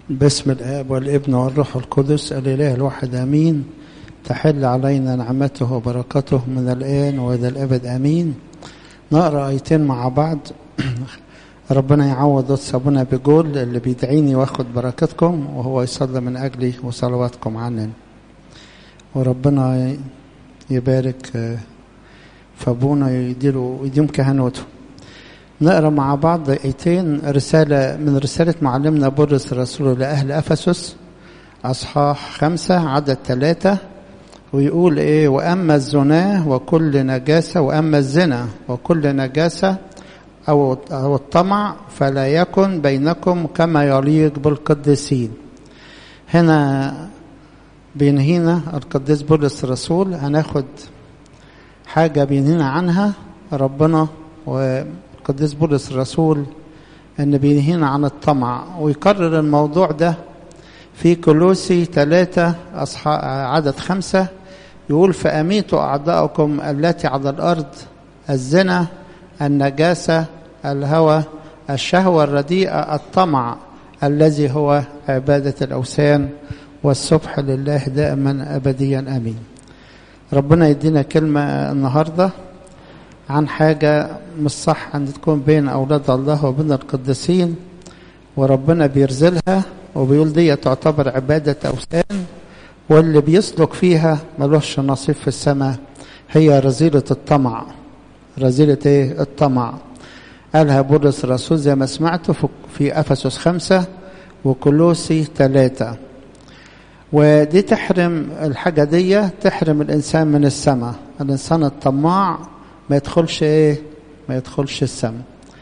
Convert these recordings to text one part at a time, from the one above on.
باسم الآب والابن والروح القدس الإله الواحد آمين. تحل علينا نعمته وبركته من الآن وإلى الأبد آمين. نقرأ آيتين مع بعض. ربنا يعوض أبونا بجول اللي بيدعيني واخد بركتكم وهو يصلي من أجلي وصلواتكم عني، وربنا يبارك في أبونا يديم كهنوته. نقرأ مع بعض آيتين رسالة من رسالة معلمنا بولس الرسول لأهل أفسس أصحاح 5 عدد 3، ويقول إيه: وأما الزنا وكل نجاسة، وأما الزنا وكل نجاسة أو الطمع فلا يكن بينكم كما يليق بالقديسين. هنا بينهينا القديس بولس الرسول، هناخد حاجة بينهينا عنها ربنا والقديس بولس الرسول، أن بينهينا عن الطمع، ويكرر الموضوع ده في كولوسي 3 عدد 5، يقول: فأميتوا أعداءكم التي على الأرض، الزنا، النجاسة، الهوى، الشهوة الرديئة، الطمع الذي هو عبادة الأوثان، والسبح لله دائما أبديا آمين. ربنا يدينا كلمة النهاردة عن حاجة مش صح أن تكون بين أولاد الله وبين القديسين، وربنا بيرزلها وبيقول دي تعتبر عبادة أوثان، واللي بيسلك فيها ملوش نصيب في السماء. هي رذيلة الطمع. رذيلة ايه؟ الطمع. قالها بولس الرسول زي ما سمعته في أفسس 5 وكولوسي 3. ودي تحرم الحاجة دي، تحرم الإنسان من السماء. الإنسان الطماع ما يدخلش ايه؟ ما يدخلش السماء.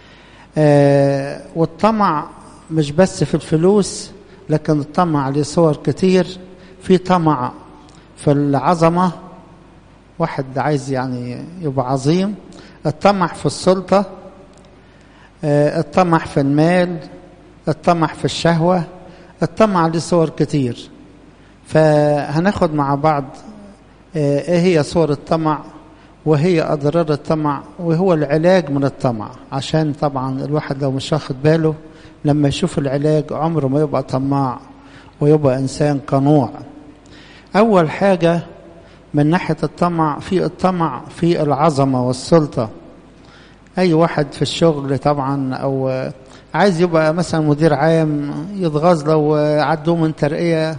والطمع مش بس في الفلوس، لكن الطمع له صور كتير. في طمع في العظمة، واحد عايز يعني يبقى عظيم. الطمع في السلطة، الطمع في المال، الطمع في الشهوة. الطمع له صور كتير، فهناخد مع بعض ايه هي صور الطمع، وهي أضرار الطمع، وهو العلاج من الطمع. عشان طبعا الواحد لو مش واخد باله لما يشوف العلاج عمره ما يبقى طماع ويبقى إنسان قنوع. أول حاجة من ناحية الطمع، في العظمة والسلطة. أي واحد في الشغل طبعا أو عايز يبقى مثلا مدير عام، يتغاظ لو عدوه من ترقية.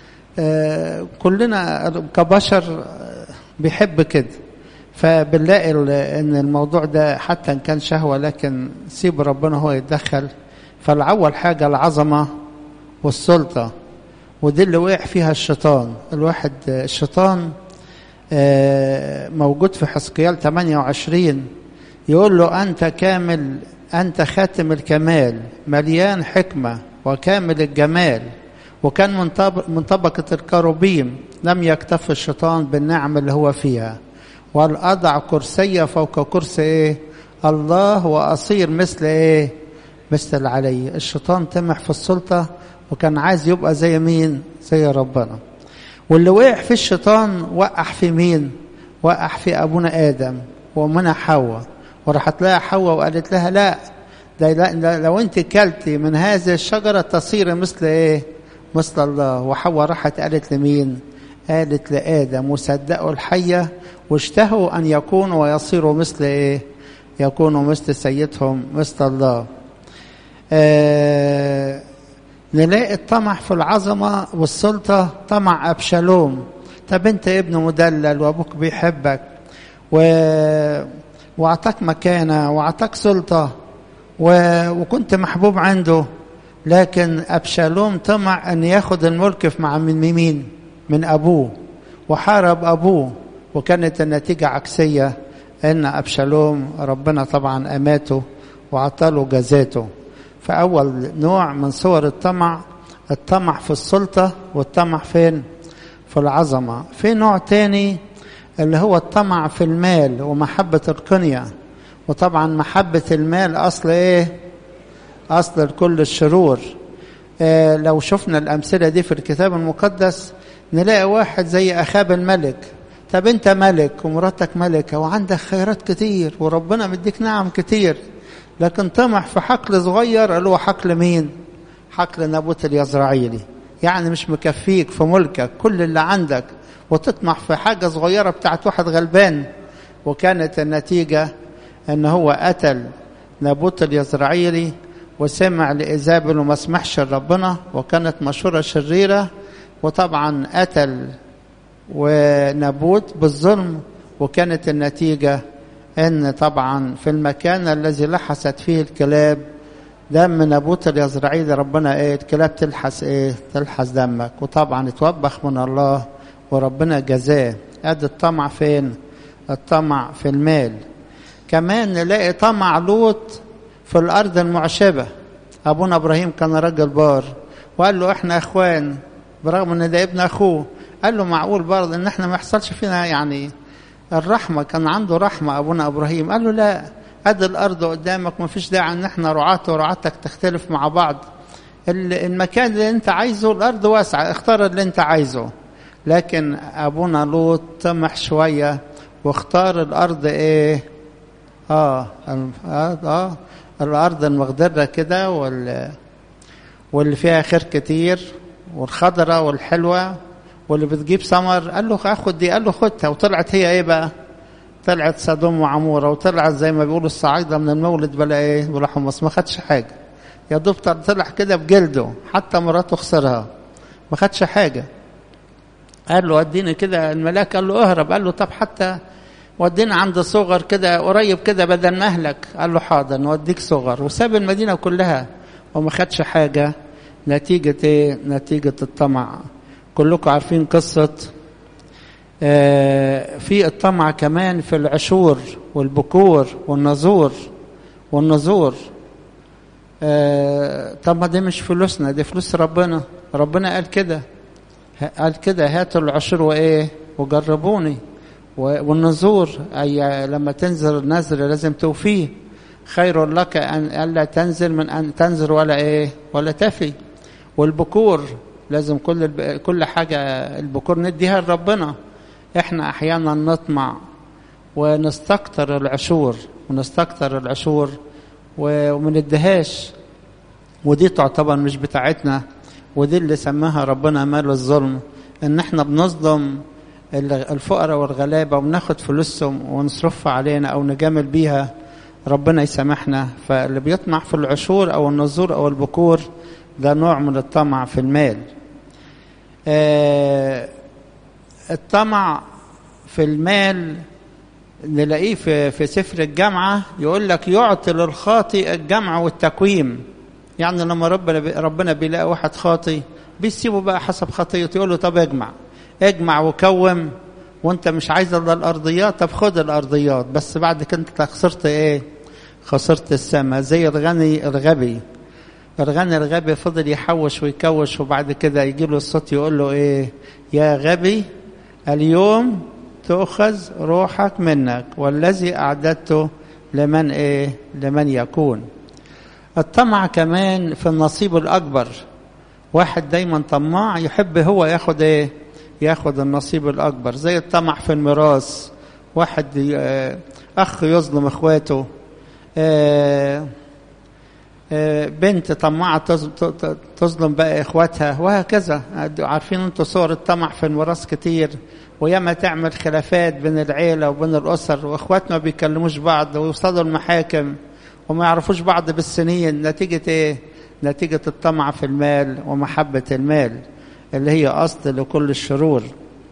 كلنا كبشر بيحب كده، فبنلاقي ان الموضوع ده حتى ان كان شهوة، لكن سيب ربنا هو يتدخل. فالأول حاجة العظمة والسلطة، ودي اللي وقع فيها الشيطان. الشيطان موجود في حزقيال 28، يقول له: أنت كامل، أنت خاتم الكمال، مليان حكمة وكامل الجمال. وكان من طبقة الكروبيم لم يكتف الشيطان بالنعم اللي هو فيها، والأضع كرسي فوق كرسي إيه؟ الله، وأصير مثل إيه؟ مثل العلي. الشيطان طمع في السلطة وكان عايز يبقى زي مين؟ زي ربنا. واللي وقع في الشيطان وقع في مين؟ وقع في أبونا آدم ومنى حواء. وراحت لها حواء وقالت لها: لا، لو انت كلتي من هذه الشجرة تصير مثل ايه؟ مثل الله. وحواء راحت قالت لمين؟ قالت لآدم. وصدقوا الحية واشتهوا أن يكونوا ويصيروا مثل ايه؟ يكونوا مثل سيدهم مثل الله. نلاقي الطمع في العظمة والسلطة. طمع أبشالوم. طب انت ابن مدلل وابوك بيحبك وأعطاك مكانة وأعطاك سلطة وكنت محبوب عنده، لكن أبشالوم طمع أن ياخد الملك من مين؟ من أبوه، وحارب أبوه، وكانت النتيجة عكسية، أن أبشالوم ربنا طبعا أماته وعطاله جزاته. فأول نوع من صور الطمع في السلطة، والطمع فين؟ في العظمة. في نوع تاني اللي هو الطمع في المال ومحبة القنية. وطبعا محبة المال أصل إيه؟ أصل كل الشرور. لو شفنا الأمثلة دي في الكتاب المقدس نلاقي واحد زي أخاب الملك. طب أنت ملك ومراتك ملكة وعندك خيرات كتير وربنا مديك نعم كتير، لكن طمع في حقل صغير اللي هو حقل مين؟ حقل نابوت اليزرعيلي. يعني مش مكفيك في ملكك كل اللي عندك وتطمح في حاجة صغيرة بتاعت واحد غلبان. وكانت النتيجة ان هو قتل نابوت اليزرعيلي وسمع لإيزابل وما سمحش لربنا، وكانت مشورة شريرة. وطبعا قتل ونابوت بالظلم، وكانت النتيجة ان طبعا في المكان الذي لحست فيه الكلاب دم نابوت اليزرعيلي ربنا الكلاب تلحس دمك. وطبعا اتوبخ من الله وربنا جزاه. ادي الطمع فين؟ الطمع في المال. كمان نلاقي طمع لوط في الارض المعشبة. ابونا ابراهيم كان راجل بار وقال له احنا اخوان برغم ان ده ابن اخوه. قال له معقول برضه ان احنا ما يحصلش فينا يعني الرحمة؟ كان عنده رحمة ابونا ابراهيم. قال له لا، ادي الارض قدامك، ما فيش داعي ان احنا رعاة ورعاتك تختلف مع بعض. المكان اللي انت عايزه الارض واسعة، اختار اللي انت عايزه. لكن ابونا لوط طمح شوية واختار الارض الارض المخضرة كده واللي فيها خير كتير والخضرة والحلوة واللي بتجيب ثمر. قال له اخد دي، قال له خدها. وطلعت هي بقى؟ طلعت سدوم وعمورة. وطلعت زي ما بيقولوا الصعايدة من المولد بلا حمص. ما خدش حاجة، يا دوب طلع كده بجلده، حتى مراته خسرها، ما خدش حاجة. قال له وديني كده الملاك، قال له اهرب. قال له طب حتى ودينا عند صغر كده قريب كده بدل ما اهلك. قال له حاضر نوديك صغر. وساب المدينة كلها وما خدش حاجة. نتيجة نتيجة الطمع. كلكم عارفين قصة في الطمع كمان في العشور والبكور والنذور. طب ما دي مش فلوسنا، دي فلوس ربنا. ربنا قال كده هاتوا العشور وجربوني. والنذور أي لما تنذر النذر لازم توفيه. خير لك أن ألا تنذر من أن تنذر ولا تفي. والبكور لازم كل حاجة البكور نديها لربنا. احنا احيانا نطمع ونستكتر العشور وما نديهاش، ودي تعتبر مش بتاعتنا. ودي اللي سماها ربنا مال الظلم، ان احنا بنظلم الفقراء والغلابة وبناخد فلوسهم ونصرفها علينا او نجامل بيها. ربنا يسامحنا. فاللي بيطمع في العشور او النذور او البكور ده نوع من الطمع في المال. الطمع في المال نلاقيه في سفر الجامعة يقول لك يعطي للخاطئ الجمع والتكويم. يعني لما ربنا بيلاقي واحد خاطئ بيسيبه بقى حسب خطيته، يقول له طب اجمع وكوم، وانت مش عايز الا الارضيات، طب خد الارضيات بس بعد كده انت خسرت خسرت السماء. زي الغني الغبي فضل يحوش ويكوش، وبعد كده يجي له الصوت يقول له يا غبي اليوم تأخذ روحك منك والذي أعددته لمن يكون. الطمع كمان في النصيب الأكبر. واحد دايما طماع يحب هو ياخد النصيب الأكبر. زي الطمع في الميراث. واحد أخ يظلم إخواته، بنت طماعة تظلم بقى إخواتها، وهكذا. عارفين انتوا صور الطمع في الميراث كتير، وياما تعمل خلافات بين العيلة وبين الأسر، وإخوات ما بيكلموش بعض ويوصلوا المحاكم وما يعرفوش بعض بالسنين. نتيجة نتيجة الطمع في المال ومحبة المال اللي هي أصل لكل الشرور.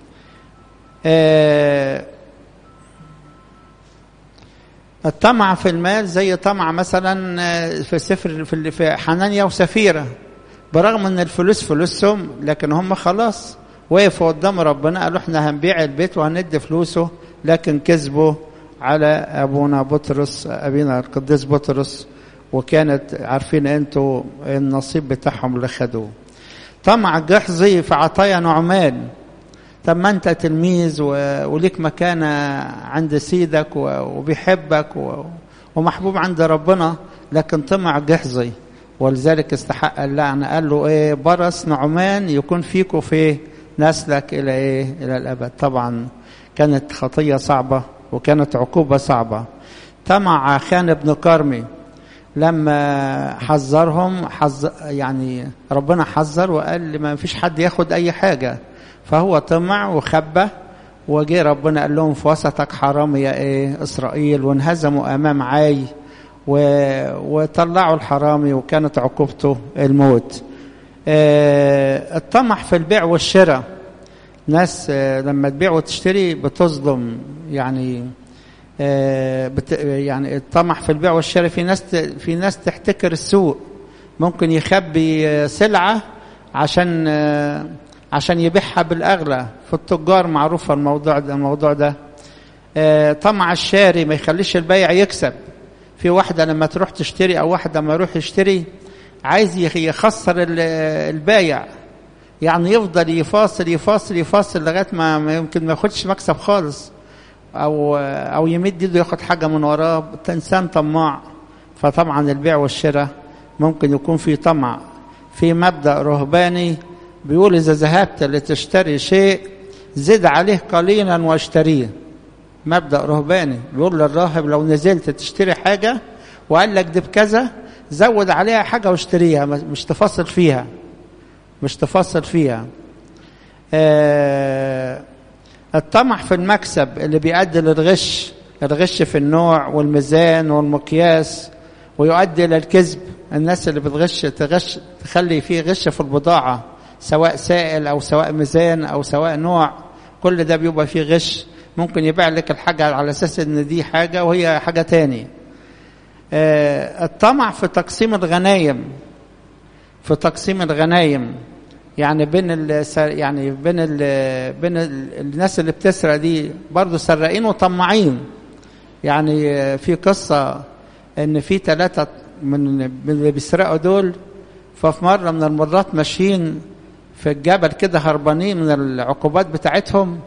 الطمع في المال زي طمع مثلا في سفر في حنانيا وسفيرة. برغم ان الفلوس فلوسهم، لكن هم خلاص وقفوا قدام ربنا قالوا احنا هنبيع البيت وهندي فلوسه، لكن كذبوا على ابونا القديس بطرس، وكانت عارفين انتوا النصيب بتاعهم اللي خدوه. طمع جحظي في عطايا نعمان. طب ما انت تلميذ وليك مكانة عند سيدك وبيحبك ومحبوب عند ربنا، لكن طمع جحظي ولذلك استحق اللعنة. قال له برص نعمان يكون فيك في نسلك إلى الأبد. طبعا كانت خطية صعبة وكانت عقوبة صعبة. طمع خان ابن كرمي لما حذرهم يعني ربنا حذر وقال ما فيش حد ياخد أي حاجة، فهو طمع وخبى، وجي ربنا قال لهم في وسطك حرامي يا إيه إسرائيل، وانهزموا أمام عاي وطلعوا الحرامي، وكانت عقوبته الموت. الطمع في البيع والشراء، ناس لما تبيع وتشتري بتصدم، يعني يعني الطمع في البيع والشراء، في ناس تحتكر السوق، ممكن يخبي سلعة عشان يبيعها بالأغلى. في التجار معروف الموضوع ده. طمع الشاري ما يخليش البيع يكسب. في واحدة لما تروح تشتري أو واحد لما يروح يشتري عايز يخسر البايع، يعني يفضل يفاصل لغاية ما يمكن ما ياخدش مكسب خالص، أو يمد يده ياخد حاجة من وراه. إنسان طماع. فطبعا البيع والشراء ممكن يكون في طمع. في مبدأ رهباني بيقول إذا ذهبت لتشتري شيء زد عليه قليلا واشتريه. مبدأ رهباني بيقول للراهب لو نزلت تشتري حاجة وقال لك دي بكذا، زود عليها حاجة واشتريها، مش تفاصل فيها. الطمع في المكسب اللي بيؤدي للغش، الغش في النوع والميزان والمقياس، ويؤدي إلى الكذب. الناس اللي تغش تخلي فيه غش في البضاعة، سواء سائل أو سواء ميزان أو سواء نوع، كل ده بيبقى فيه غش. ممكن يبيع لك الحاجة على أساس إن دي حاجة وهي حاجة تاني. الطمع في تقسيم الغنايم، يعني بين الناس اللي بتسرق دي برضو سرقين وطماعين. يعني في قصة إن في 3 من اللي بيسرقوا دول، ففي مرة من المرات ماشيين في الجبل كده هربانين من العقوبات بتاعتهم،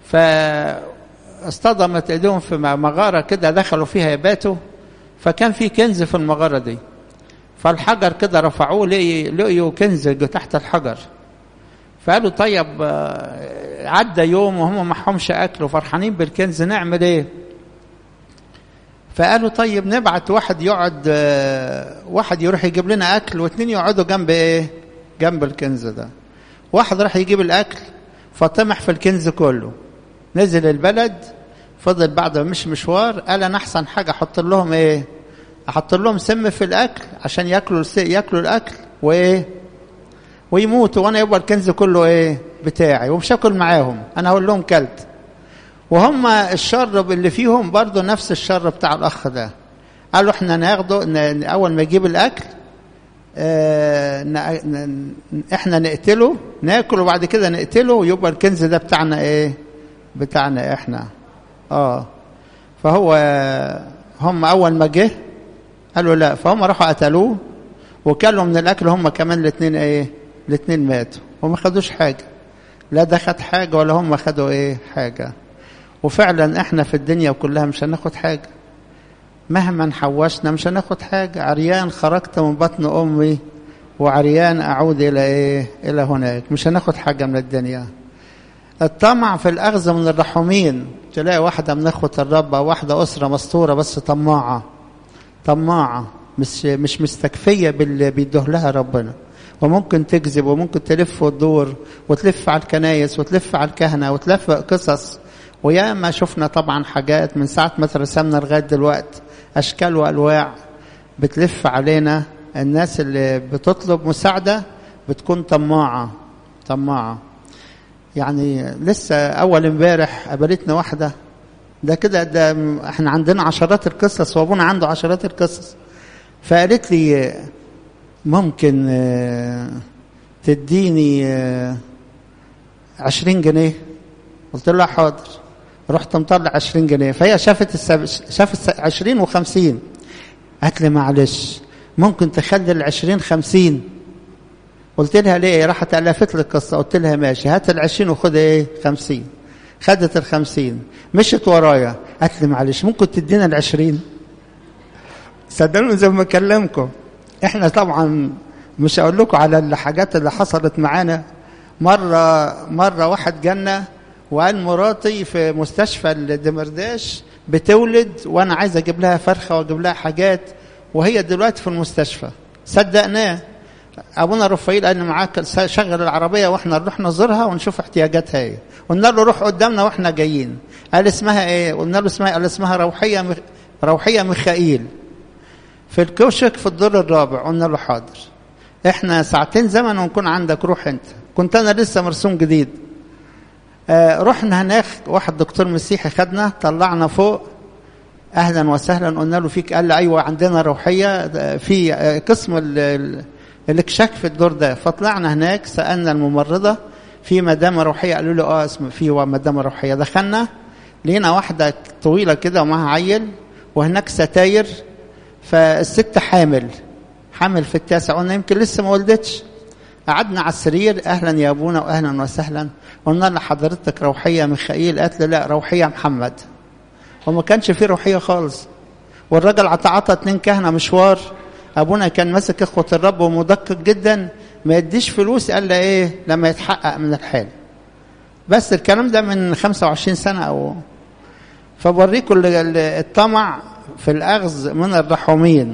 فاصطدمت ايديهم في مغارة كده دخلوا فيها يباتوا، فكان في كنز في المغارة دي، فالحجر كده رفعوه لقيوا كنز تحت الحجر. فقالوا طيب عدى يوم وهم معهمش أكل وفرحانين بالكنز، نعمل ايه؟ فقالوا طيب نبعت واحد يروح يجيب لنا أكل، و2 يقعدوا جنب الكنز ده. واحد راح يجيب الأكل فطمح في الكنز كله، نزل البلد، فضل بعد ما مش مشوار قال أنا أحسن حاجة أحط لهم سم في الأكل عشان يأكلوا الأكل ويموتوا، وأنا يبقى الكنز كله بتاعي، ومش هاكل معاهم، أنا هقول لهم كلت. وهم الشر اللي فيهم برضو نفس الشر بتاع الأخ ده، قالوا احنا ناخده أول ما يجيب الأكل احنا نقتله، ناكل وبعد كده نقتله، ويبقى الكنز ده بتاعنا احنا. فهو هم أول ما جه قالوا لا، فهم راحوا قتلوه وكلوا من الأكل هم كمان الاثنين ماتوا وما خدوش حاجة، لا ده خد حاجة ولا هم خدوا حاجة. وفعلا احنا في الدنيا كلها مش هناخد حاجة، مهما حوشنا مش هناخد حاجة. عريان خرجت من بطن أمي وعريان أعود إلى هناك، مش هناخد حاجة من الدنيا. الطمع في الأخذ من الرحومين، تلاقي واحدة من أخوة الرب أو واحدة أسرة مستورة بس طماعة مش مستكفية باللي بيديه لها ربنا، وممكن تكذب وممكن تلف وتدور وتلف على الكنايس وتلف على الكهنة وتلف قصص. وياما شفنا طبعا حاجات من ساعة ما ترسمنا لغاية دلوقتي، أشكال وألواع بتلف علينا. الناس اللي بتطلب مساعدة بتكون طماعة. يعني لسه أول امبارح قابلتنا واحدة، ده احنا عندنا عشرات القصص وابونا عنده عشرات القصص، فقالت لي ممكن تديني 20 جنيه؟ قلت لها حاضر. رحت مطلع 20 جنيه، فهي شافت 20 و50، قالت لي معلش ممكن تخلي 20 50؟ قلت لها ليه؟ راحت ألفت لي القصة. قلت لها ماشي، هات 20 وخد 50. خدت 50 مشت ورايا، قالت لي معلش ممكن تدينا 20؟ صدقوني زي ما اكلمكم، احنا طبعا مش هقول لكم على الحاجات اللي حصلت معانا. مرة واحد جالنا وقال مراتي في مستشفى الدمرداش بتولد، وانا عايز اجيب لها فرخة واجيب لها حاجات، وهي دلوقتي في المستشفى. صدقناه. ابونا رفايل قال لي معاك شغل العربيه واحنا نروح نزورها ونشوف احتياجاتها ايه. قلنا له روح قدامنا واحنا جايين. قال اسمها ايه؟ قلنا له اسمها، قال اسمها روحيه ميخائيل في الكوشك في الدور الرابع. قلنا له حاضر، احنا ساعتين زمن ونكون عندك، روح انت. كنت انا لسه مرسوم جديد. رحنا هناك، واحد دكتور مسيحي خدنا طلعنا فوق، اهلا وسهلا. قلنا له فيك؟ قال لي ايوه عندنا روحيه في قسم الاكشاك في الدور ده. فطلعنا هناك سالنا الممرضه في مدام روحيه، قالوا له اسم في مدام روحيه. دخلنا لقينا واحده طويله كده ومعها عيل، وهناك ستاير. فالست حامل في التاسع. قلنا يمكن لسه ما ولدتش. قعدنا على السرير، اهلا يا ابونا واهلا وسهلا. قلنا له حضرتك روحيه ميخائيل؟ قالت له لا روحيه محمد. وما كانش فيه روحيه خالص. والراجل عطى 2 كهنه مشوار. ابونا كان ماسك اخوه الرب ومدقق جدا، ما يديش فلوس الا ايه لما يتحقق من الحال. بس الكلام ده من 25 سنه او. فبوريكم الطمع في الاخذ من الرحومين.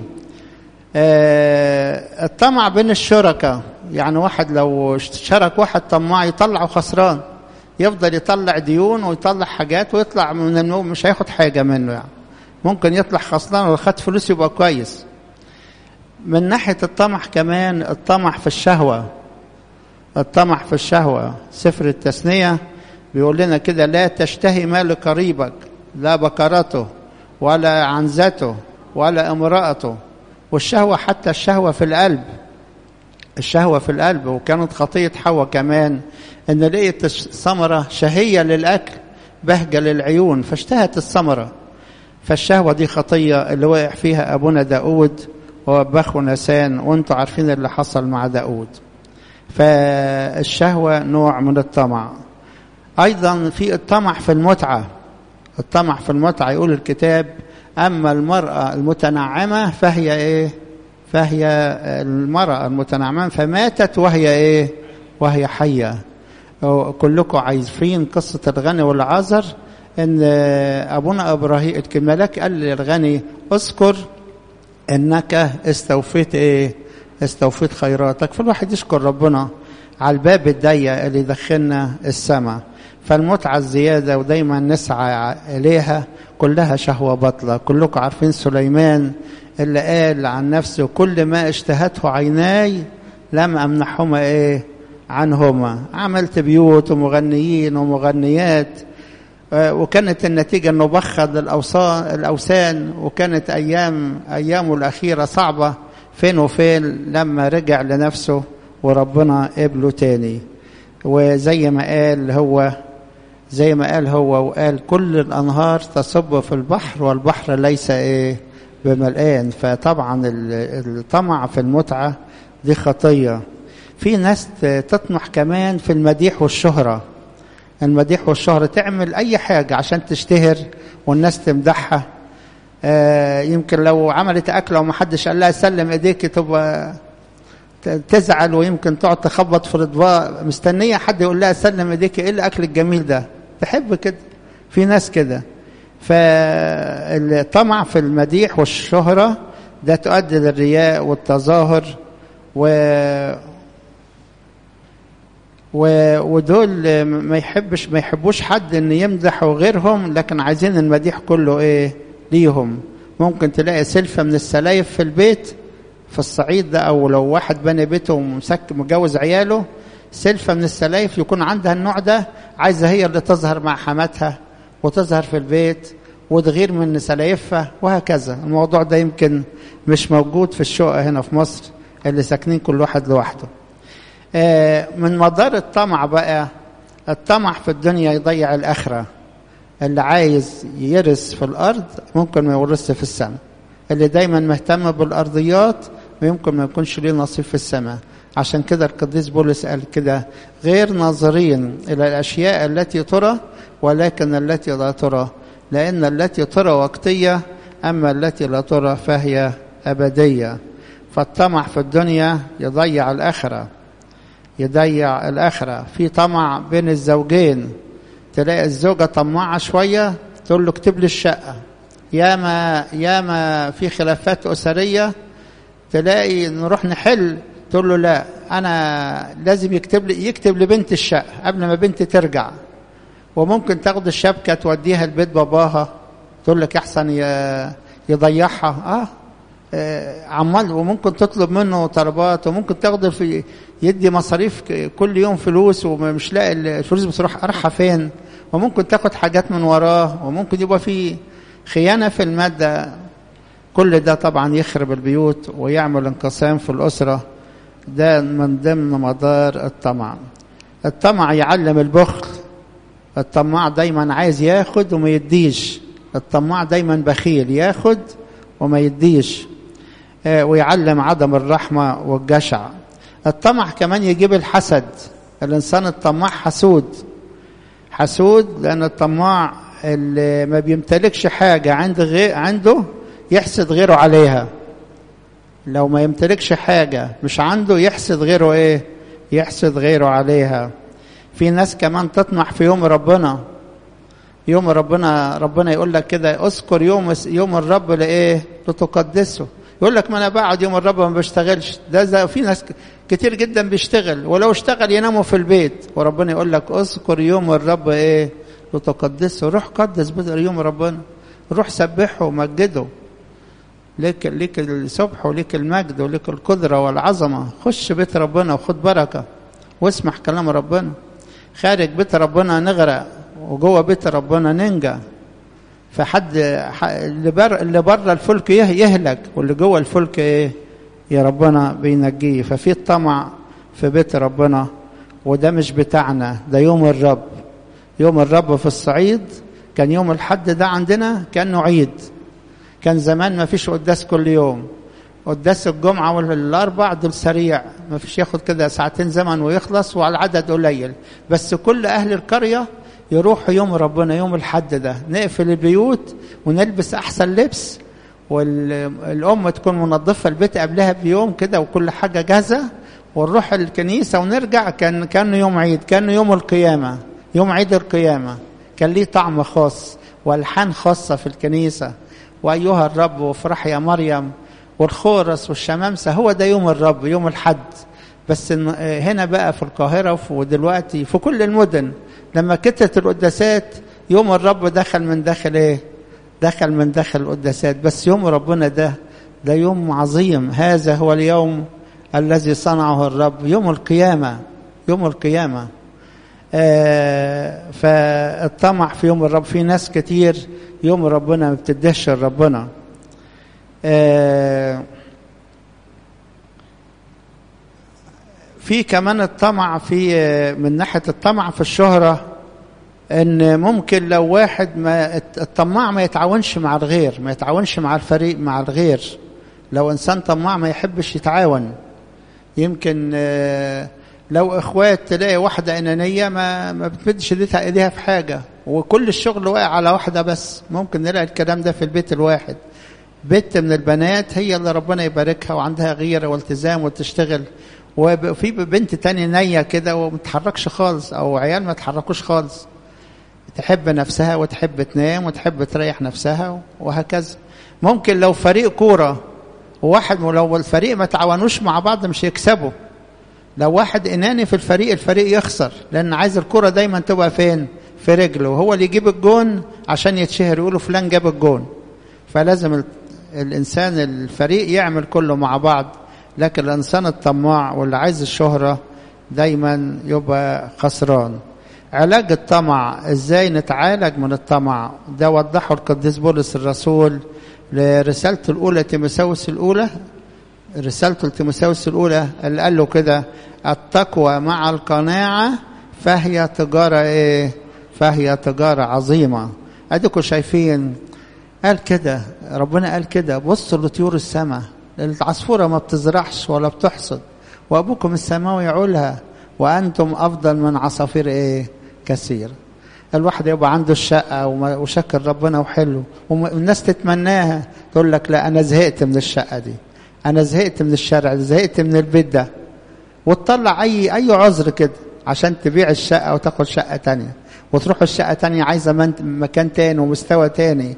الطمع بين الشركاء، يعني واحد لو شرك واحد طماع يطلعه خسران، يفضل يطلع ديون ويطلع حاجات ويطلع من النوم مش هياخد حاجه منه. يعني ممكن يطلع خسران وخد فلوس يبقى كويس. من ناحيه الطمع كمان الطمع في الشهوه. الطمع في الشهوه، سفر التثنيه بيقول لنا كده: لا تشتهي مال قريبك، لا بكرته ولا عنزته ولا امرأته. والشهوة حتى الشهوة في القلب، الشهوة في القلب. وكانت خطية حواء كمان ان لقيت الثمرة شهية للأكل بهجة للعيون فاشتهت الثمرة. فالشهوة دي خطية اللي وقع فيها أبونا داود ووبخه نسان، وانتوا عارفين اللي حصل مع داود. فالشهوة نوع من الطمع. أيضا في الطمع في المتعة. الطمع في المتعة يقول الكتاب: أما المرأة المتنعمة فهي إيه؟ فهي المرأة المتنعمة فماتت وهي إيه؟ وهي حية. كلكم عارفين قصة الغني والعازر، إن أبونا إبراهيم الملاك قال للغني: اذكر إنك استوفيت إيه؟ استوفيت خيراتك. فالواحد يشكر ربنا على الباب الضيق اللي يدخلنا السماء. فالمتعة الزيادة ودايما نسعى إليها كلها شهوة بطلة. كلكم عارفين سليمان اللي قال عن نفسه: كل ما اشتهته عيناي لم أمنحهما إيه عنهما. عملت بيوت ومغنيين ومغنيات، وكانت النتيجة أنه بخض الأوثان. وكانت أيامه الأخيرة صعبة، فين وفين لما رجع لنفسه وربنا قبله تاني. وزي ما قال هو وقال: كل الأنهار تصب في البحر والبحر ليس إيه بملآن. فطبعا الطمع في المتعة دي خطية. في ناس تطمح كمان في المديح والشهرة. المديح والشهرة تعمل أي حاجة عشان تشتهر والناس تمدحها. يمكن لو عملت أكلة ومحدش قال لها سلم إيديك تبقى تزعل، ويمكن تقعد تخبط في الأطباق مستنية حد يقول لها سلم إيديك، إيه الأكل الجميل ده؟ تحب كده. في ناس كده. فالطمع في المديح والشهرة ده تؤدي للرياء والتظاهر ودول ما يحبوش حد ان يمدحوا غيرهم، لكن عايزين المديح كله ايه ليهم. ممكن تلاقي سلفة من السلايف في البيت في الصعيد ده، او لو واحد بني بيته ومجوز عياله، سلفة من السلايف يكون عندها النوع ده، عايزة هي اللي تظهر مع حماتها وتظهر في البيت وتغير من سلايفها وهكذا. الموضوع ده يمكن مش موجود في الشقة هنا في مصر اللي ساكنين كل واحد لوحده. من مدار الطمع بقى، الطمع في الدنيا يضيع الآخرة. اللي عايز يرث في الأرض ممكن ما يورثش في السماء. اللي دايما مهتم بالأرضيات يمكن ما يكونش ليه نصيب في السماء. عشان كده القديس بولس قال كده: غير ناظرين إلى الأشياء التي ترى ولكن التي لا ترى، لأن التي ترى وقتية أما التي لا ترى فهي أبدية. فالطمع في الدنيا يضيع الآخرة، يضيع الآخرة. في طمع بين الزوجين، تلاقي الزوجة طماعة شوية تقول له اكتب لي الشقة، ياما في خلافات أسرية تلاقي نروح نحل، تقول له لا أنا لازم يكتب لبنت الشقة قبل ما بنتي ترجع، وممكن تاخد الشبكة توديها لبيت باباها، تقول لك أحسن يضيعها عمال، وممكن تطلب منه طلبات، وممكن تاخد يدي مصاريف كل يوم فلوس ومش لاقي الفلوس بتروح أرحى فين، وممكن تاخد حاجات من وراه، وممكن يبقى في خيانة في المادة. كل ده طبعا يخرب البيوت ويعمل انقسام في الأسرة. ده من ضمن مضار الطمع. الطمع يعلم البخل. الطماع دايما عايز ياخد وما يديش. الطماع دايما بخيل، ياخد وما يديش. ويعلم عدم الرحمة والجشع. الطمع كمان يجيب الحسد. الإنسان الطماع حسود لأن الطماع اللي ما بيمتلكش حاجة عنده يحسد غيره عليها. لو ما يمتلكش حاجة مش عنده يحسد غيره يحسد غيره عليها. في ناس كمان تطمح في يوم ربنا. يوم ربنا يقول لك كده اذكر يوم الرب لتقدسه. يقول لك ما انا بقعد يوم الرب ما بشتغلش. ده في ناس كتير جدا بيشتغل، ولو اشتغل يناموا في البيت، وربنا يقول لك اذكر يوم الرب لتقدسه. روح قدس يوم ربنا، روح سبحه ومجده. ليك السبح وليك المجد وليك القدرة والعظمة. خش بيت ربنا وخد بركة واسمع كلام ربنا. خارج بيت ربنا نغرق، وجوه بيت ربنا ننجى. فحد اللي بره الفلك يهلك، واللي جوه الفلك يا ربنا بينجيه. ففي الطمع في بيت ربنا، وده مش بتاعنا، ده يوم الرب. يوم الرب في الصعيد كان يوم الحد ده عندنا كأنه عيد. كان زمان ما فيش قداس كل يوم. قداس الجمعة والأربع دول سريع، ما فيش ياخد كده ساعتين زمن ويخلص، وعلى العدد قليل. بس كل أهل القرية يروحوا يوم ربنا، يوم الحد ده، نقفل البيوت ونلبس أحسن لبس، والأم تكون منظفة البيت قبلها بيوم كده وكل حاجة جاهزة، ونروح الكنيسة ونرجع. كأنه يوم عيد، كأنه يوم القيامة، يوم عيد القيامة. كان ليه طعم خاص والحان خاصة في الكنيسة. وأيها الرب وافرح يا مريم والخورس والشمامسة. هو ده يوم الرب، يوم الحد. بس هنا بقى في القاهرة ودلوقتي في كل المدن لما كترت القداسات، يوم الرب دخل من داخل دخل من داخل القداسات. بس يوم ربنا ده يوم عظيم. هذا هو اليوم الذي صنعه الرب، يوم القيامة، يوم القيامة. فالطمع في يوم الرب، في ناس كتير يوم ربنا ما بتدهش ربنا. في كمان الطمع من ناحية الطمع في الشهرة، ان ممكن لو واحد الطماع ما يتعاونش مع الغير، ما يتعاونش مع الفريق مع الغير. لو انسان طماع ما يحبش يتعاون. يمكن لو اخوات تلاقي واحدة انانية ما بتمدش ايديها في حاجة، وكل الشغل واقع على واحدة بس. ممكن نلاقي الكلام ده في البيت الواحد. بنت من البنات هي اللي ربنا يباركها وعندها غيرة والتزام وتشتغل، وفي بنت تانية نية كده ومتحركش خالص، او عيال ما تحركوش خالص، تحب نفسها وتحب تنام وتحب تريح نفسها وهكذا. ممكن لو فريق كورة وواحد، لو الفريق ما تعاونوش مع بعض مش يكسبوا. لو واحد اناني في الفريق يخسر، لان عايز الكرة دايما تبقى فين؟ في رجله، وهو اللي يجيب الجون عشان يتشهر، يقولوا فلان جاب الجون. فلازم الانسان الفريق يعمل كله مع بعض. لكن الانسان الطماع واللي عايز الشهرة دايما يبقى خسران. علاج الطمع، ازاي نتعالج من الطمع؟ ده وضحه القديس بولس الرسول لرسالته الاولى تيموثاوس الاولى، رسالته لتيموثاوس الاولى، اللي قال له كده: التقوى مع القناعة فهي تجارة فهي تجارة عظيمة. اديكم شايفين قال كده، ربنا قال كده: بصوا لطيور السماء، العصفورة ما بتزرعش ولا بتحصد، وابوكم السماوي يعولها، وانتم افضل من عصافير كثير. الواحد يبقى عنده الشقة وشكر ربنا وحلو، والناس تتمناها، تقول لك لا انا زهقت من الشقة دي، انا زهقت من الشارع، زهقت من البيت ده، وتطلع اي عذر كده عشان تبيع الشقة وتاخد شقة تانية، وتروح الشقة تانية عايزة مكان تاني ومستوى تاني.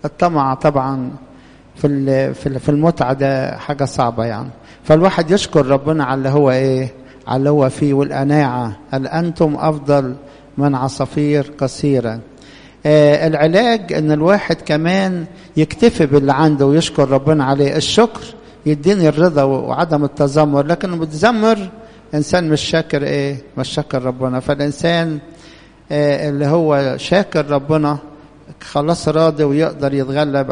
الطمع طبعا في المتعة ده حاجة صعبة يعني. فالواحد يشكر ربنا على اللي هو على اللي هو فيه، والقناعة. هل أنتم أفضل من عصافير كثيرا. العلاج ان الواحد كمان يكتفي باللي عنده ويشكر ربنا عليه. الشكر يديني الرضا وعدم التذمر، لكن المتذمر انسان مش شاكر مش شاكر ربنا. فالانسان اللي هو شاكر ربنا خلاص راضي ويقدر يتغلب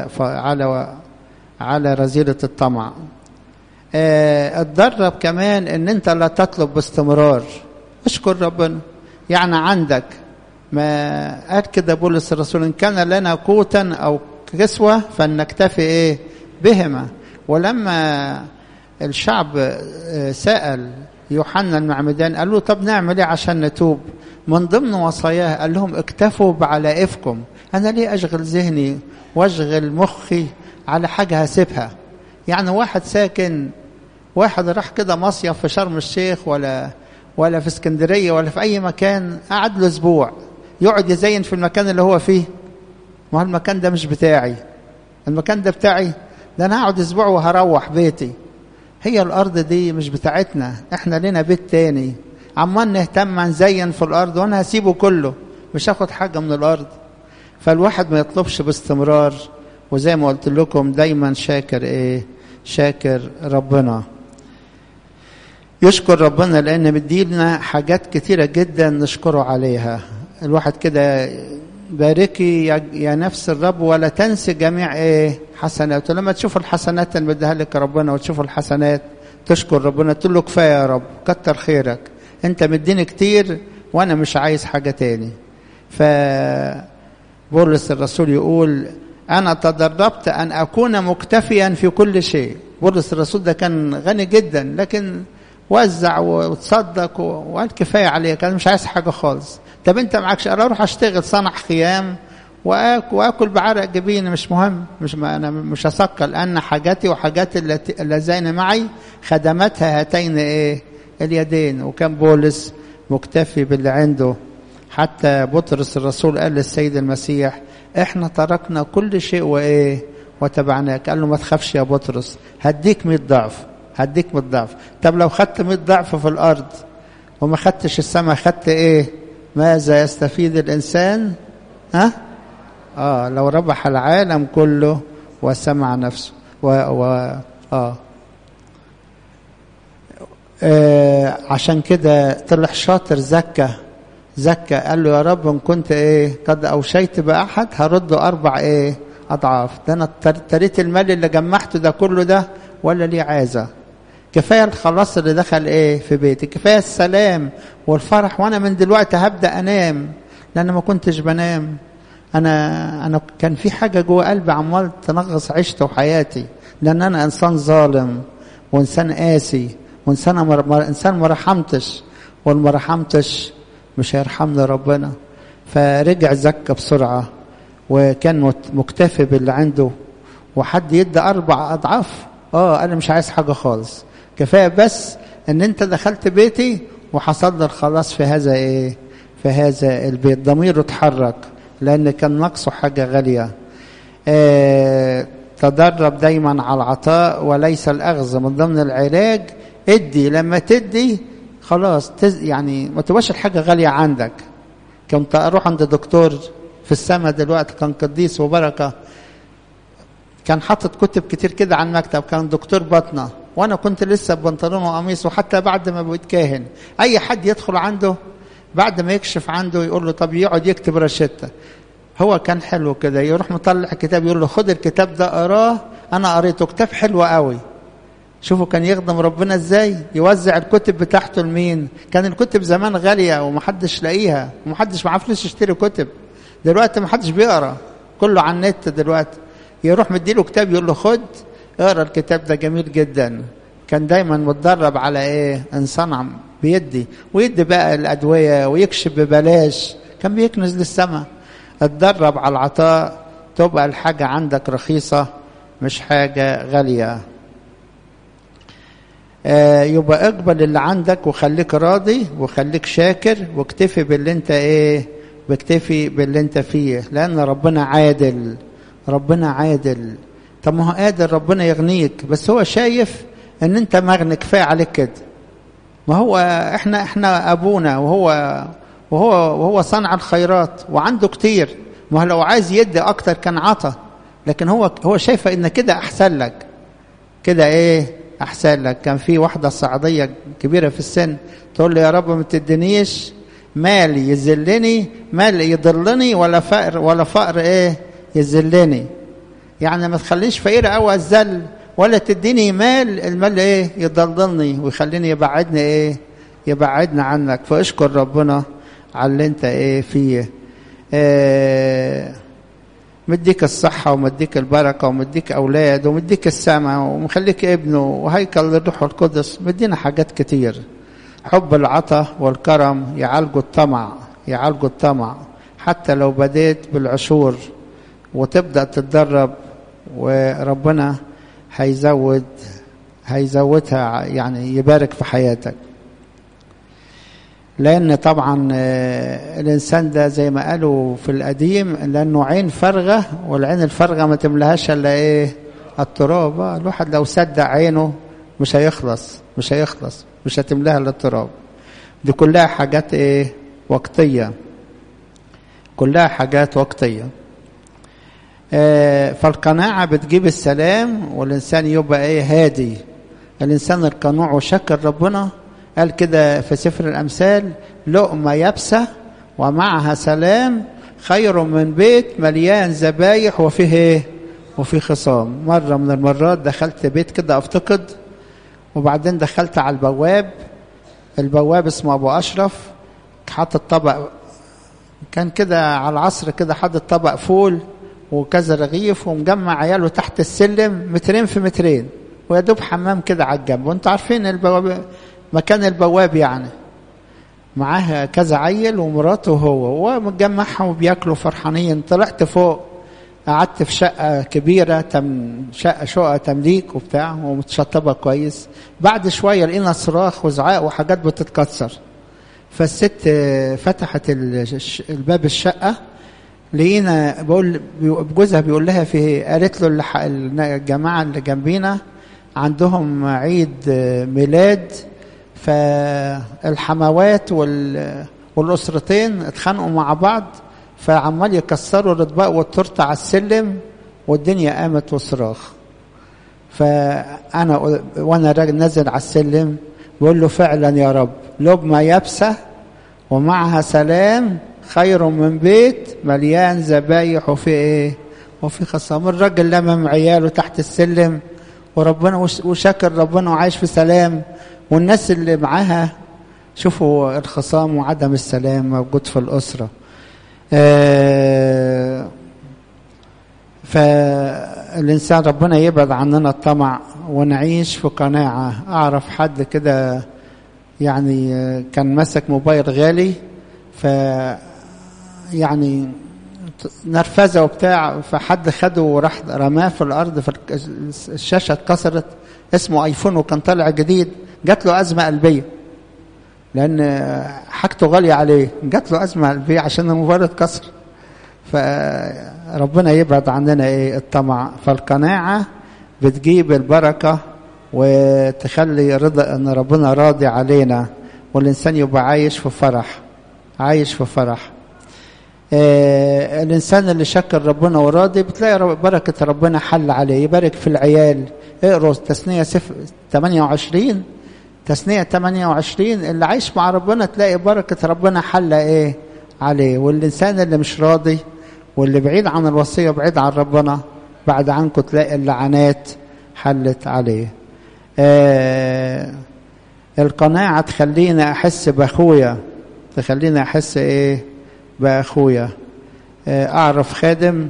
على رذيلة الطمع. اتدرب كمان ان انت لا تطلب باستمرار. اشكر ربنا يعني عندك. ما قال كده بولس الرسول: إن كان لنا قوتا أو كسوة فلنكتفي بهما. ولما الشعب سأل يوحنا المعمدان قال له: طب نعمل ايه عشان نتوب؟ من ضمن وصاياه قال لهم: اكتفوا بعلائفكم. أنا ليه أشغل ذهني وأشغل مخي على حاجة هسيبها؟ يعني واحد راح كده مصيف في شرم الشيخ ولا في اسكندرية ولا في أي مكان، قعد له أسبوع يقعد يزين في المكان اللي هو فيه. ما هو المكان ده مش بتاعي، المكان ده بتاعي، ده أنا هقعد أسبوع وهروح بيتي. هي الأرض دي مش بتاعتنا، إحنا لنا بيت تاني. عمال نهتم نزين في الأرض، وأنا هسيبه كله، مش هاخد حاجة من الأرض. فالواحد ما يطلبش باستمرار، وزي ما قلت لكم دايما شاكر ربنا. يشكر ربنا لأن مديلنا حاجات كتيرة جدا نشكره عليها. الواحد كده: باركي يا نفس الرب ولا تنسي جميع حسنات. لما تشوف الحسنات اللي مديها لك ربنا وتشوف الحسنات تشكر ربنا، تقول له: كفاية يا رب، كتر خيرك، انت مديني كتير وانا مش عايز حاجة تاني. فبولس الرسول يقول: أنا تدربت أن أكون مكتفيا في كل شيء. بولس الرسول ده كان غني جدا، لكن وزع وتصدق وقال كفاية عليه، كان مش عايز حاجة خالص. طب انت معكش، انا اروح اشتغل صنع خيام واكل بعرق جبيني، مش مهم، انا مش هثقل، لان حاجاتي وحاجات اللذين معي خدمتها هاتين اليدين. وكان بولس مكتفي باللي عنده. حتى بطرس الرسول قال للسيد المسيح: احنا تركنا كل شيء وتبعناك. قال له: ما تخافش يا بطرس، هديك 100 ضعف، هديك 100 ضعف. طب لو خدت 100 ضعف في الارض وما خدتش السماء، خدت ماذا يستفيد الانسان؟ لو ربح العالم كله وسمع نفسه عشان كده طلع شاطر زكى قال له: يا رب إن كنت قد أوشيت بأحد هرده 4 أضعاف. ده أنا اشتريت المال اللي جمعته ده كله ده ولا ليه عازة؟ كفاية الخلاص اللي دخل في بيتي، كفاية السلام والفرح، وأنا من دلوقتي هبدأ أنام، لأن ما كنتش بنام. أنا كان في حاجة جوه قلبي عمال تنغص عيشتي وحياتي، لأن أنا إنسان ظالم وإنسان قاسي وإنسان ما رحمتش، والما رحمتش مش هيرحمنا ربنا. فرجع زكى بسرعة وكان مكتفي باللي عنده. وحد يدي 4 أضعاف؟ أنا مش عايز حاجة خالص، كفاية بس ان انت دخلت بيتي وحصل لي الخلاص في هذا في هذا البيت. ضميره اتحرك لان كان ناقصه حاجة غالية. تدرب دايما على العطاء وليس الأخذ. من ضمن العلاج ادي، لما تدي خلاص يعني ما تبقاش الحاجة غالية عندك. كنت اروح عند دكتور في السماء دلوقتي، كان قديس وبركة، كان حاطط كتب كتير كده على المكتب، كان دكتور باطنة، وانا كنت لسه ببنطلون وقميص. وحتى بعد ما بقيت كاهن اي حد يدخل عنده بعد ما يكشف عنده يقول له طب يقعد يكتب روشتة. هو كان حلو كده، يروح مطلع كتاب يقول له خد الكتاب ده اقراه، انا قريته كتاب حلو قوي. شوفوا كان يخدم ربنا ازاي، يوزع الكتب بتاعته لمين. كان الكتب زمان غالية ومحدش لاقيها ومحدش معاه فلوس يشتري كتب. دلوقتي محدش بيقرا، كله على النت دلوقتي. يروح مديله كتاب يقول له خد اقرا الكتاب ده جميل جدا. كان دايما متدرب على انسان بيدي، ويدي بقى الادويه ويكشف ببلاش، كان بيكنز للسماء. اتدرب على العطاء، تبقى الحاجه عندك رخيصه مش حاجه غاليه. يبقى اقبل اللي عندك وخليك راضي وخليك شاكر، واكتفي باللي انت بكتفي باللي انت فيه، لان ربنا عادل. ربنا عادل. طب ما هو قادر ربنا يغنيك، بس هو شايف ان انت مغني كفايه عليك كده. ما هو احنا ابونا، وهو صنع الخيرات وعنده كتير. ما هو لو عايز يدي اكتر كان عطى، لكن هو شايفه ان كده احسن لك، كده احسن لك. كان في واحده صعيديه كبيره في السن تقول لي يا رب ما تدينيش مال يذلني، مال يضلني، ولا فقر يذلني. يعني ما تخلينيش فقير او الذل، ولا تديني المال يضللني ويخليني يبعدني عنك. فاشكر ربنا على اللي انت فيه. مديك الصحة ومديك البركة ومديك أولاد ومديك السماء ومخليك ابنه وهيكل للروح القدس. مدينا حاجات كتير. حب العطاء والكرم يعالجوا الطمع. حتى لو بديت بالعشور وتبدأ تتدرب، وربنا هيزودها، يعني يبارك في حياتك. لأن طبعا الإنسان ده زي ما قالوا في القديم، لأنه عين فارغة، والعين الفارغة ما تملهاش إلا التراب. الواحد لو سد عينه مش هيخلص، مش هتملاها إلا التراب. دي كلها حاجات وقتية، كلها حاجات وقتية. فالقناعة بتجيب السلام، والإنسان يبقى هادي. الإنسان القنوع وشكر ربنا، قال كده في سفر الأمثال: لقمة يابسة ومعها سلام خير من بيت مليان ذبايح وفيه خصام. مرة من المرات دخلت بيت كده أفتقد، وبعدين دخلت على البواب اسمه أبو أشرف، حاطط طبق، كان كده على العصر كده، حاطط طبق فول وكذا رغيف، ومجمع عياله تحت السلم 2 في 2، ويدوب حمام كده على الجنب. وانتوا عارفين البواب، مكان البواب يعني معاه كذا عيل ومراته وهو متجمعهم وبياكلوا فرحانين. طلعت فوق، قعدت في شقة كبيرة، شقة تمليك وبتاع، ومتشطبة كويس. بعد شوية لقينا صراخ وزعاق وحاجات بتتكسر. فالست فتحت الباب الشقة، لقينا جوزها بيقول لها في قالت له الجماعة اللي جنبينا عندهم عيد ميلاد، فالحموات والأسرتين اتخانقوا مع بعض، فعمال يكسروا الأطباق والتورته على السلم، والدنيا قامت وصراخ. وانا نازل على السلم بقول له: فعلا يا رب، لقمة يابسة ومعها سلام خير من بيت مليان ذبايح وفي خصام. الراجل لمم عياله تحت السلم وربنا وشكر ربنا وعايش في سلام، والناس اللي معاها شوفوا الخصام وعدم السلام موجود في الأسرة. فالإنسان ربنا يبعد عننا الطمع ونعيش في قناعة. أعرف حد كده يعني كان مسك موبايل غالي، يعني نرفزه وبتاع، فحد خده وراح رماه في الأرض، فالشاشة اتكسرت. اسمه ايفون وكان طالع جديد، جات له أزمة قلبية لأن حاجته غالية عليه، جات له أزمة قلبية عشان الموبايل اتكسر. فربنا يبعد عننا الطمع. فالقناعة بتجيب البركة وتخلي رضا ان ربنا راضي علينا، والإنسان يبقى عايش في فرح. الإنسان اللي شكر ربنا وراضي بتلاقي بركة ربنا حل عليه. يبارك في العيال. اقروا تثنية 28، تثنية 28. اللي عايش مع ربنا تلاقي بركة ربنا حل عليه. والإنسان اللي مش راضي واللي بعيد عن الوصية وبعيد عن ربنا، بعد عنكم تلاقي اللعنات حلت عليه. القناعة تخلينا أحس بأخويا، بأخويا. أعرف خادم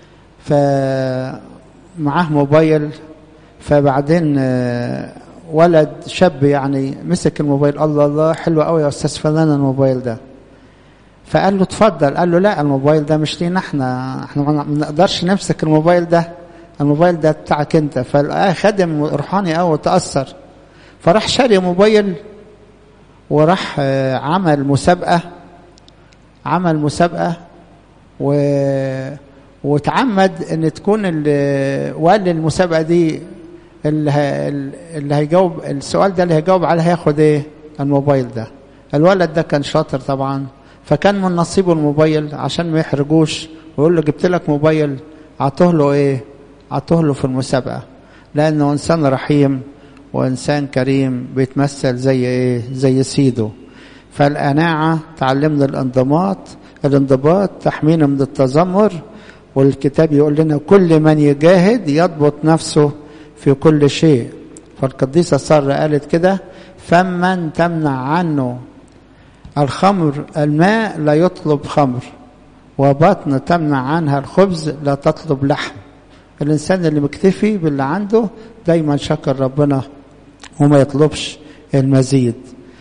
فمعاه موبايل، فبعدين ولد شاب يعني مسك الموبايل، الله حلو قوي يا أستاذ فلان الموبايل ده. فقال له اتفضل. قال له لا، الموبايل ده مش لينا، احنا ما نقدرش نمسك الموبايل ده بتاعك انت. فخادم روحاني قوي تأثر، فراح شاري موبايل وراح عمل مسابقة وتعمد ان تكون وقال للمسابقة دي اللي هيجاوب السؤال ده، اللي هيجاوب عليه هياخد ايه؟ الموبايل ده. الولد ده كان شاطر طبعا، فكان من نصيبه الموبايل عشان ما يحرجوش ويقول له جبت لك موبايل. عطوه له ايه؟ عطوه له في المسابقة، لأنه إنسان رحيم وإنسان كريم بيتمثل زي ايه؟ زي سيده. فالقناعة تعلمنا الانضباط تحمينا من التذمر. والكتاب يقول لنا كل من يجاهد يضبط نفسه في كل شيء. فالقديسة سارة قالت كده: فمن تمنع عنه الخمر الماء لا يطلب خمر، وبطن تمنع عنها الخبز لا تطلب لحم. الإنسان اللي مكتفي باللي عنده دايما شكر ربنا وما يطلبش المزيد.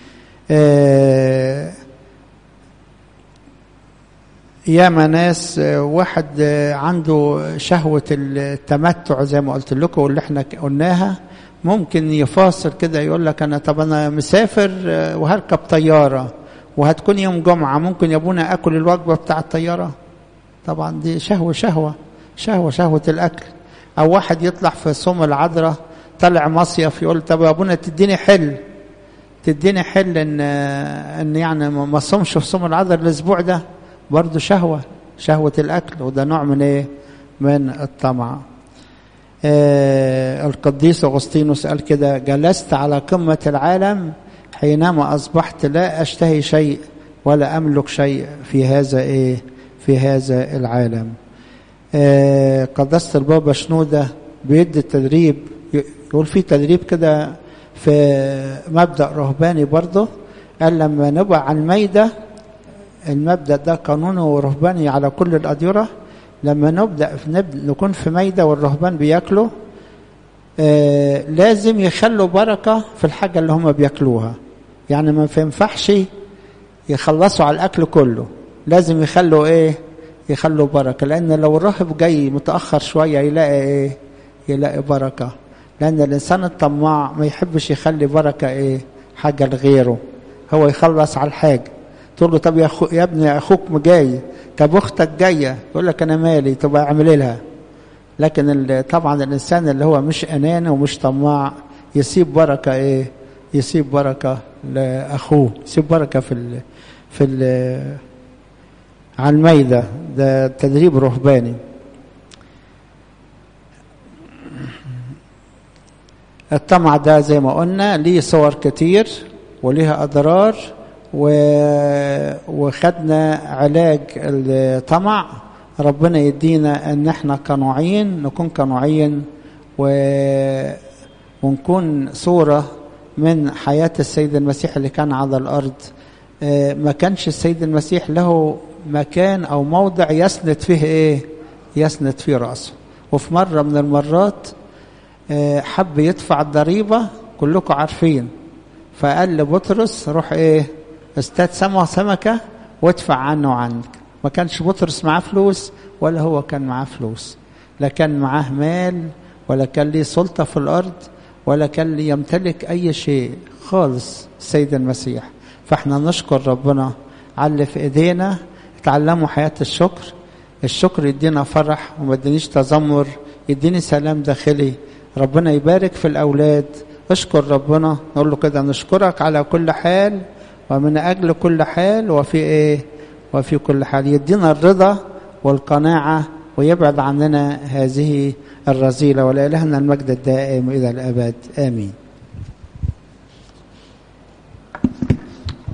ياما ناس واحد عنده شهوة التمتع زي ما قلت لكم واللي احنا قلناها، ممكن يفاصل كده يقول لك أنا مسافر وهركب طيارة وهتكون يوم جمعة، ممكن يا ابونا أكل الوجبة بتاع الطيارة. طبعا دي شهوة الأكل. أو واحد يطلع في صوم العذراء طلع مصيف يقول طب يا ابونا تديني حل ان يعني ما صومش في صوم العذراء الاسبوع ده. برضه شهوة الأكل، وده نوع من ايه؟ من الطمع. القديس أغسطينوس قال كده: جلست على قمة العالم حينما أصبحت لا أشتهي شيء ولا أملك شيء في هذا العالم. قداسة البابا شنودة بيدي التدريب، يقول في تدريب كده في مبدأ رهباني برضه. قال لما نبقى على الميدة، المبدأ ده قانونه رهباني على كل الأديرة، لما نبدأ نكون في ميدة والرهبان بياكلوا، لازم يخلوا بركة في الحاجة اللي هم بياكلوها. يعني ما ينفعش يخلصوا على الأكل كله، لازم يخلوا بركة. لأن لو الراهب جاي متأخر شوية يلاقي بركة. لأن الإنسان الطماع ما يحبش يخلي بركة حاجة لغيره، هو يخلص على الحاجة. تقول له طب يا ابني أخوك جاي، طب أختك جاية، يقول لك أنا مالي، طب أعمل لها. لكن طبعا الإنسان اللي هو مش أناني ومش طماع يسيب بركة يسيب بركة لأخوه، يسيب بركة على الميدة. ده تدريب رهباني. الطمع ده زي ما قلنا ليه صور كتير وليها أضرار، وخدنا علاج الطمع. ربنا يدينا ان احنا قنوعين، نكون قنوعين ونكون صورة من حياة السيد المسيح اللي كان على الأرض. ما كانش السيد المسيح له مكان أو موضع يسند فيه رأسه. وفي مرة من المرات حب يدفع الضريبة، كلكم عارفين، فقال لبطرس روح استاد سمكة وادفع عنه وعنك. ما كانش بطرس معاه فلوس ولا هو كان معاه فلوس، لا كان معاه مال ولا كان ليه سلطة في الأرض ولا كان ليه يمتلك أي شيء خالص السيد المسيح. فاحنا نشكر ربنا على اللي في ايدينا. اتعلموا حياة الشكر يدينا فرح وما يدينيش تذمر، يديني سلام داخلي. ربنا يبارك في الأولاد. اشكر ربنا، نقول له كده: نشكرك على كل حال ومن أجل كل حال وفي كل حال. يدينا الرضا والقناعة ويبعد عننا هذه الرذيلة. ولإلهنا المجد الدائم إلى الأبد، آمين.